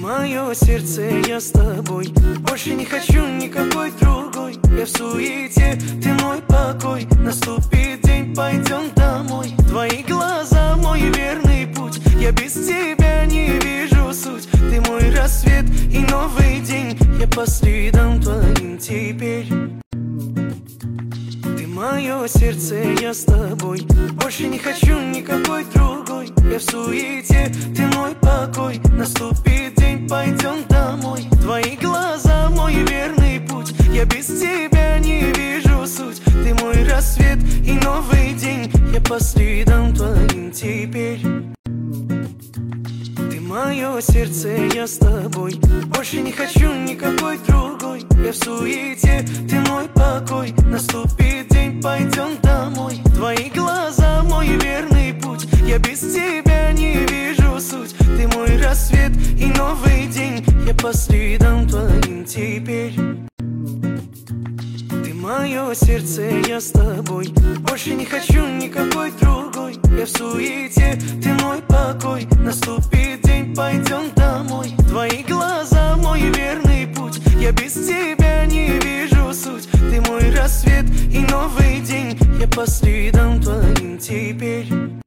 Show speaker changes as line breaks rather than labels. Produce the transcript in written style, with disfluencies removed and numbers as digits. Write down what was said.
мое сердце, я с тобой. Больше не хочу никакой другой. Я в суете, ты мой покой. Наступит день, пойдем домой. Твои глаза, мой верный путь. Я без тебя не вижу суть. Ты мой рассвет и новый день. Я по следам твоим теперь. Ты мое сердце, я с тобой. Больше не хочу никакой другой. Я в суете, ты мой покой. Наступит день, пойдем домой. Твои глаза, мой верный путь. Я без тебя не вижу суть. Ты мой рассвет и новый день. Я по следам твоим теперь. Ты мое сердце, я с тобой. Больше не хочу никакой другой. Я в суете, ты мой покой. Наступит день, пойдем домой. Твои глаза, мой верный путь. Я без тебя не вижу суть. Ты мой рассвет и новый день. Я по следам твоим теперь. Ты мое сердце, я с тобой. Больше не хочу никакой другой. Я в суете, ты мой покой. Наступит день, пойдем домой. Твои глаза, мой верный путь. Я без тебя не вижу суть. Ты мой рассвет и новый день. Я по следам твоим теперь.